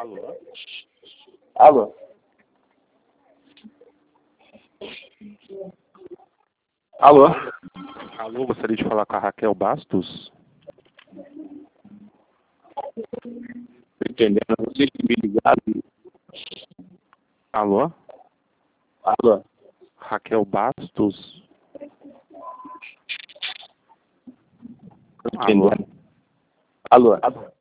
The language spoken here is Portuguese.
Alô? Alô? Alô? Alô, gostaria de falar com a Raquel Bastos? Tô entendendo, vocês que me ligaram. Alô? Alô? Raquel Bastos? Tô entendendo. Alô?